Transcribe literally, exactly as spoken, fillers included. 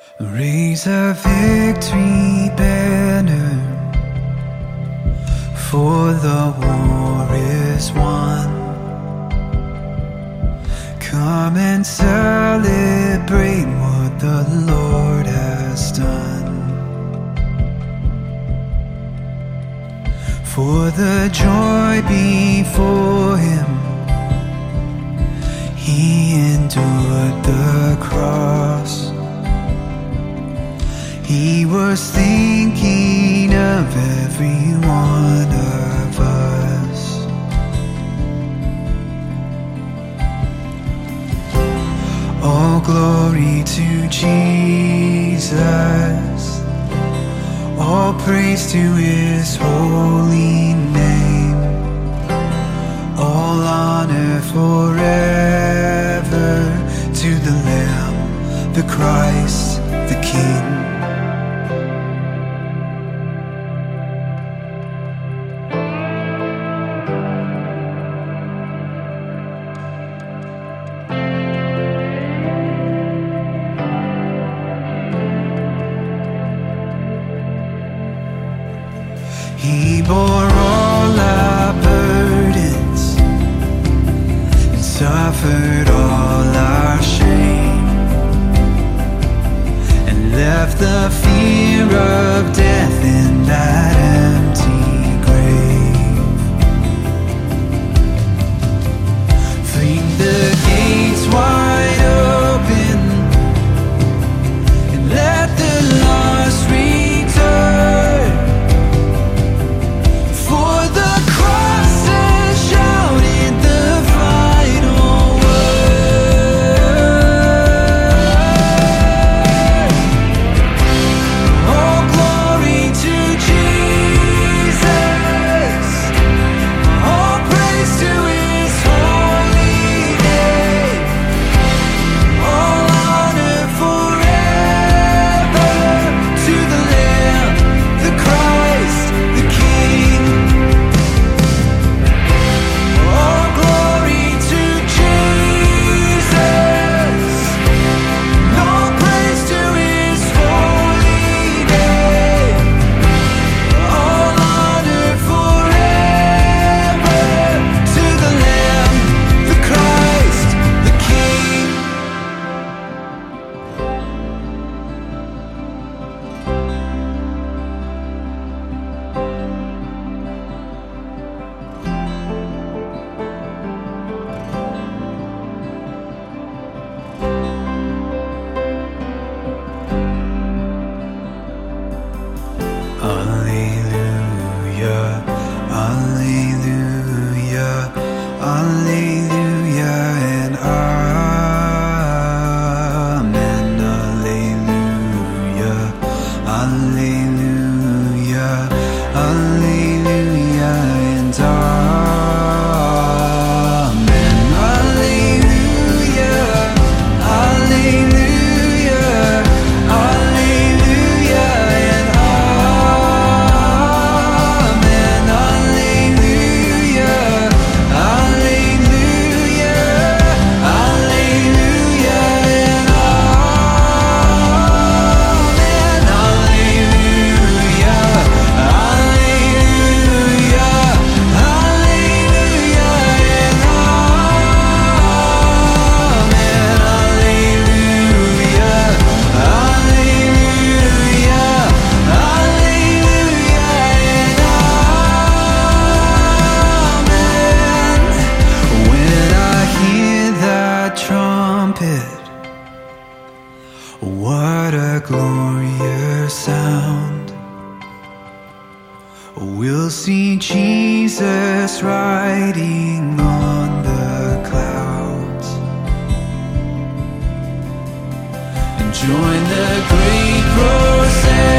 Raise a victory banner, for the war is won. Come and celebrate what the Lord has done. For the joy before him, he endured the cross. He was thinking of every one of us. All glory to Jesus, all praise to his holy name, all honor forever to the Lamb, the Christ, the King. He bore all our burdens and suffered all our shame, and left the fear of death in that empty grave. Fling the gates wide open and let the lost return. Alleluia, alleluia, alleluia, and amen. Alleluia, alleluia, alleluia, and amen. Alleluia, alleluia, alleluia, and what a glorious sound. We'll see Jesus riding on the clouds and join the great procession.